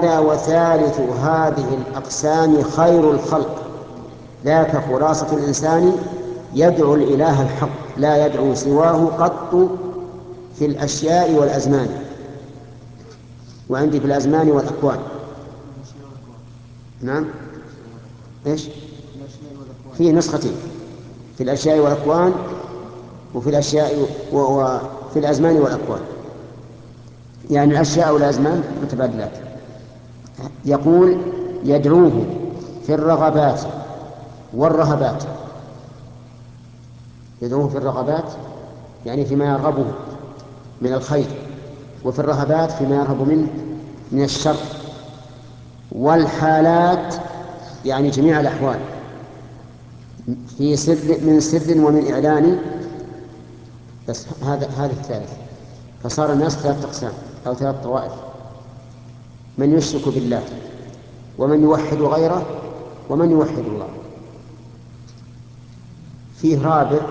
هذا وثالث هذه الأقسام خير الخلق، ذاك خلاصة الإنسان يدعو الإله الحق لا يدعو سواه قط في الأشياء والأزمان. وعندي في الأزمان والأكوان. نعم، إيش؟ في نسختين، في الأشياء والأكوان، وفي الأشياء وفي الأزمان والأكوان، يعني الأشياء والأزمان متبادلات. يقول يدعوه في الرغبات والرهبات. يدعوه في الرغبات يعني فيما يرغبه من الخير، وفي الرهبات فيما يرهب منه من الشر، والحالات يعني جميع الأحوال، في سر من سر ومن إعلان. بس هذا الثالث. فصار الناس ثلاث أقسام أو ثلاث طوائف: من يشرك بالله، ومن يوحد غيره، ومن يوحد الله. فيه رابع